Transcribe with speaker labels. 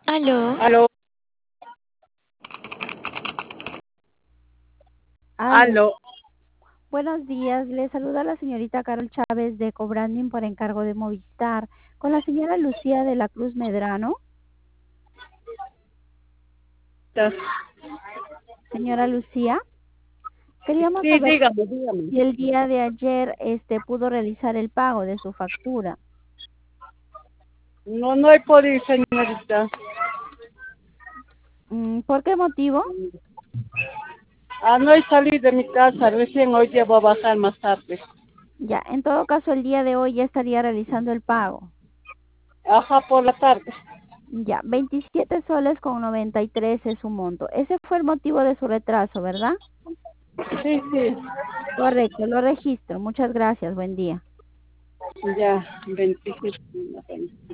Speaker 1: Aló,
Speaker 2: Aló,
Speaker 3: Aló,
Speaker 2: aló.
Speaker 3: buenos días. Le saluda la señorita Carol Chávez de Cobranding por encargo de Movistar. Con la señora Lucía de la Cruz Medrano. Señora Lucía, queríamos
Speaker 2: Sí,
Speaker 3: saber
Speaker 2: dígame, dígame.
Speaker 3: si el día de ayer pudo realizar el pago de su factura.
Speaker 2: No, no he podido, señorita.
Speaker 3: ¿Por qué motivo?
Speaker 2: No he salido de mi casa, recién hoy día voy a bajar más tarde.
Speaker 3: Ya, en todo caso, el día de hoy ya estaría realizando el pago.
Speaker 2: Ajá, por la tarde.
Speaker 3: Ya, 27 soles con 93 es su monto. Ese fue el motivo de su retraso, ¿verdad?
Speaker 2: Sí, sí,
Speaker 3: Correcto, lo registro. Muchas gracias. Buen día.
Speaker 2: ya, 27.